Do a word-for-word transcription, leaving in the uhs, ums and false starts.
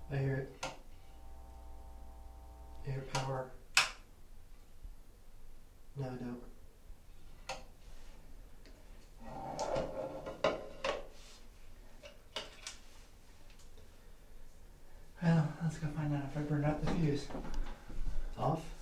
I hear it. I hear power. No, I don't. Well, let's go find out if I burned out the fuse. Off?